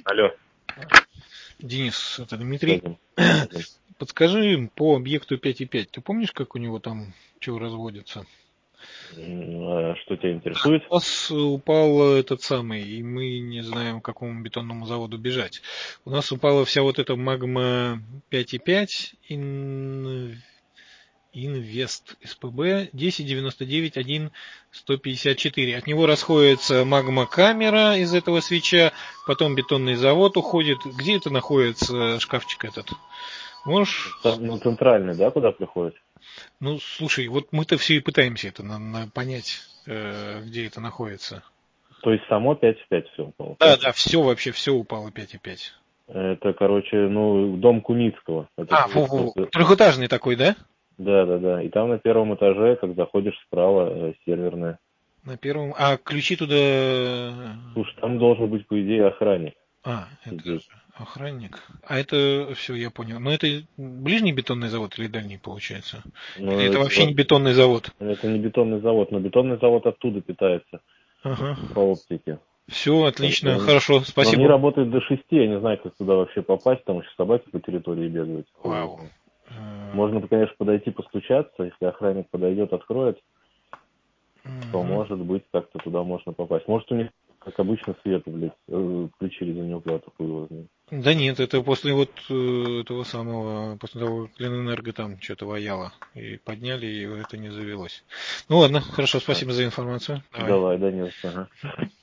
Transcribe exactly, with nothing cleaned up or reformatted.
Алло. Денис, это Дмитрий. Скажем, скажем. Подскажи по объекту пять и пять. Ты помнишь, как у него там чего разводится? М, а Что тебя интересует? У нас упал этот самый, и мы не знаем, к какому бетонному заводу бежать. У нас упала вся вот эта магма пять и пять, ин... Инвест СПБ десять девяносто девять один сто пятьдесят четыре. От него расходится магма камера из этого свеча, потом бетонный завод уходит. Где это находится шкафчик этот? Можешь? Там, ну, центральный, да, куда приходит? Ну, слушай, вот мы-то все и пытаемся это на- на- понять, э, где это находится. То есть само пять в пять все упало, Да, так? да, все вообще, все упало пять и пять. Это, короче, ну, дом Куницкого. Это, А, вот, во-во-во. э, Трехэтажный такой, да? да, да, да. И там на первом этаже, как заходишь справа, э, серверная. На первом. А ключи туда. Слушай, там должен быть, по идее, охранник А, это сидеть. охранник. А это все, я понял. Но это ближний бетонный завод или дальний получается? Но Или это это, вообще не во- бетонный завод? это не бетонный завод, но бетонный завод оттуда питается Ага. по оптике. Все, Как бы отлично, он- хорошо, Но они спасибо. работают до шести, я не знаю, как туда вообще попасть, там еще собаки по территории бегают. Хуй его Вау. знает. Э, Можно, конечно, подойти постучаться, если охранник подойдет, откроет, то, мгм. может быть, как-то туда можно попасть. Может, у них, как обычно, свет, блядь, э, включили за него куда-то, хуй его знает. Да нет, это после вот э, этого самого, после того, как Ленэнерго там что-то вояло. И подняли, и это не завелось. Ну ладно, хорошо, А, спасибо за информацию. Давай. давай, да нет, ага.